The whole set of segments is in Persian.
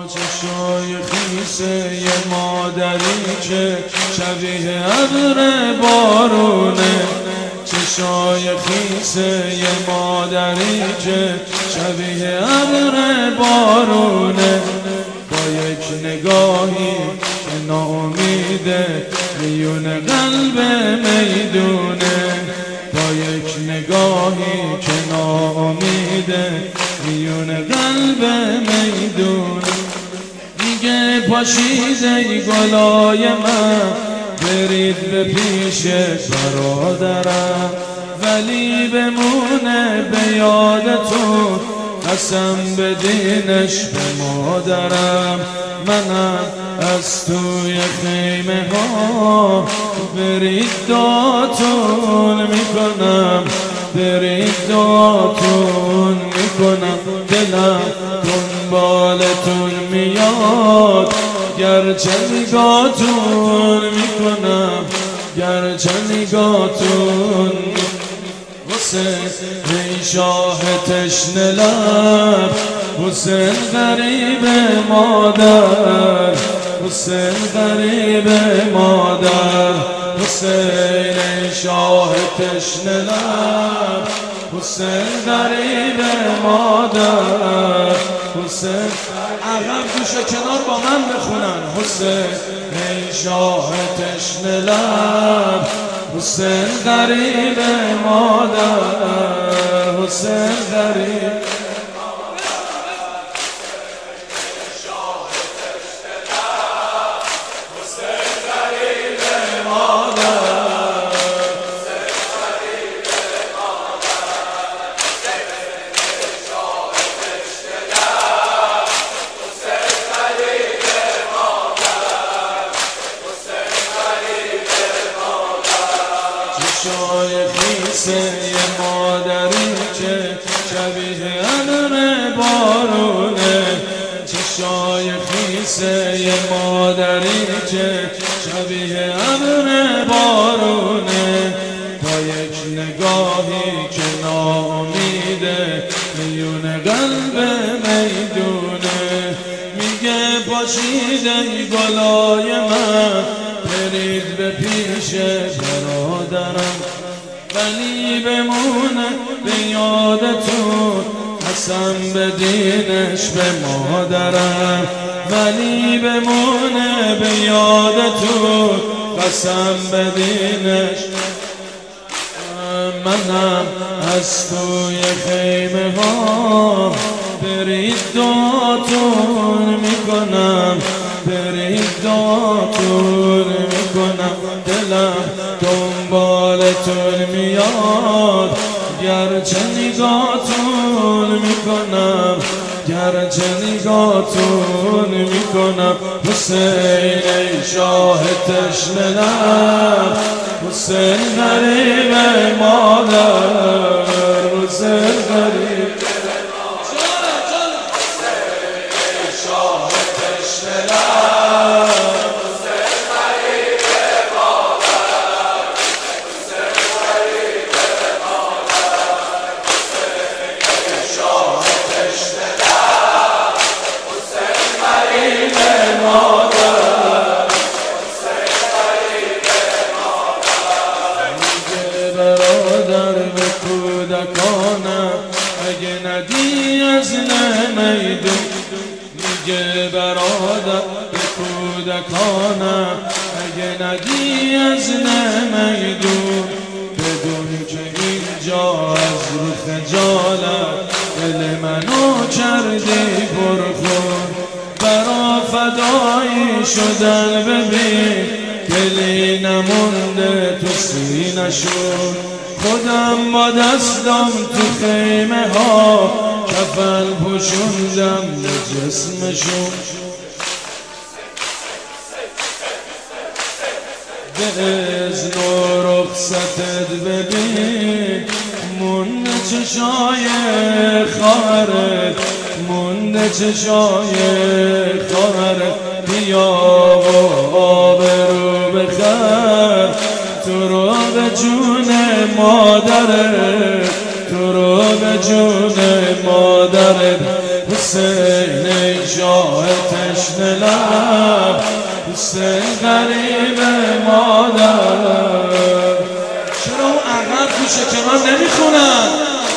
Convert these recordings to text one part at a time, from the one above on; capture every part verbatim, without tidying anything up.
چشای خیسه یه مادری که شبیه ابر بارونه، چشای خیسه یه مادری که شبیه ابر بارونه، با یک نگاهی که ناامیده میون قلب میدونه، با یک نگاهی که ناامیده میون قلب میدونه. میگه پاشید ای گلای من برید به پیش برادرم، ولی بمونه به یادتون قسم بدینش به مادرم. منم از توی خیمه ها برید داتون میکنم، برید داتون میکنم، دلم دنبالتون میاد گرچه نگاتون میکنم، گرچه نگاتون. حسین ای شاه تشنه لب، حسین غریب مادر، حسین غریب مادر، حسین ای شاه تشنه لب، حسین غریب مادر، حسین. عقب گوشه کنار با من بخونن. حسین ای شاه تشنه لب، حسین غریب مادر، حسین غریب. چشای خیسه یه مادری که شبیه ابر بارونه، چشای خیسه یه مادری که شبیه ابر بارونه، با یک نگاهی که ناامیده میون قلب میدونه. میگه پاشید ای گلای من برید به پیش برادرم، ولی بمونه به یادتون قسم بدینش به مادرم، ولی بمونه به یادتون قسم بدینش. منم از توی خیمه ها برید داتون میکنم، برید داتون میکنم، دلم دنبالتون میاد گرچه نگاتون میکنم، گرچه نگاتون میکنم. حسین ای شاه تشنه لب، حسین غریب مادر، حسین غریب. اگه ندی از نمیدون، میگه برادر به کودکانم اگه ندی از نمیدون، بدون که اینجا از رو خجالت دل منو کردی پرخون، برا فدایی شدن ببین دلی نمونده تو سینه‌شون. خودم با دستم تو خیمه ها کفن پوشوندم به جسمشون، به اذن و رخصتت ببین مونده چشای خواهرت، مونده چشای خواهرت. بیا و آبرو بخر تو رو به جون مادرت، تو رو به جون مادرت. حسین ای شاه تشنه لب، حسین غریب مادر. چرا اون عقب تو شکمم نمیخونن؟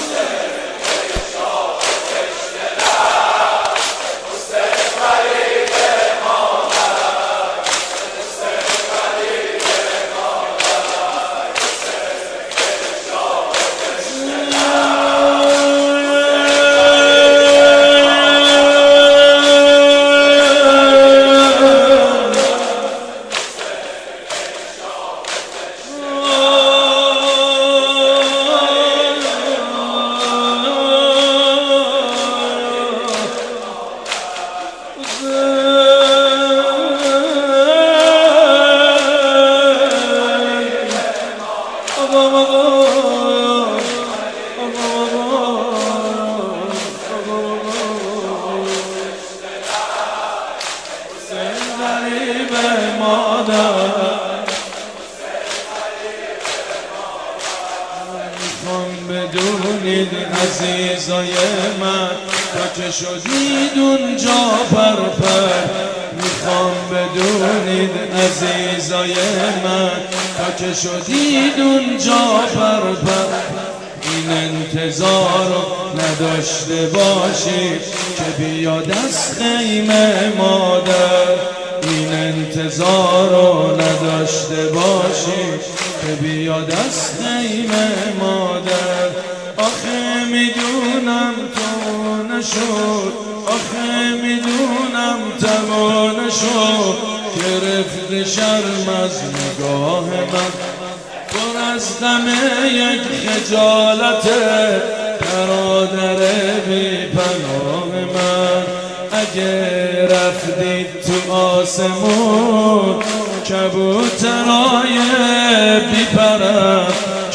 میخوام بدونید عزیزای من تا که شدید اونجا پرپر، میخوام بدونید عزیزای من تا که شدید اونجا پرپر، این انتظار رو نداشته باشید که بیاد از خیمه مادر، این انتظار رو نداشته باشید که بیاد از خیمه مادر. آخه میدونم تو نشد، آخه میدونم تمام نشد، گرفت شرم از نگاه من، پر از غم یک خجالت برادر بی پناه من. اگه رفتید تو آسمون کبوترای بی پرم،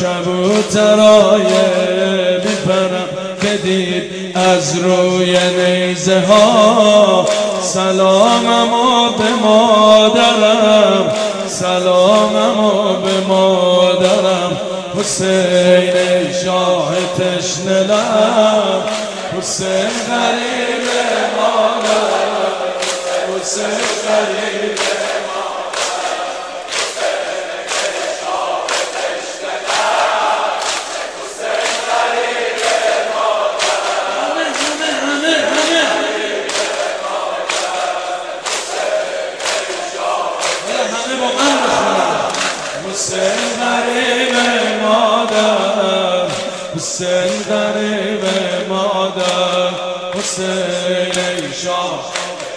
کبوترای بی پرم، بدید از روی نیزه ها سلاممو به مادرم، سلاممو به مادرم. حسین ای شاه تشنه لب، حسین غریب مادر، حسین غریب حسین غریب مادر، حسین غریب مادر، حسین ای شاه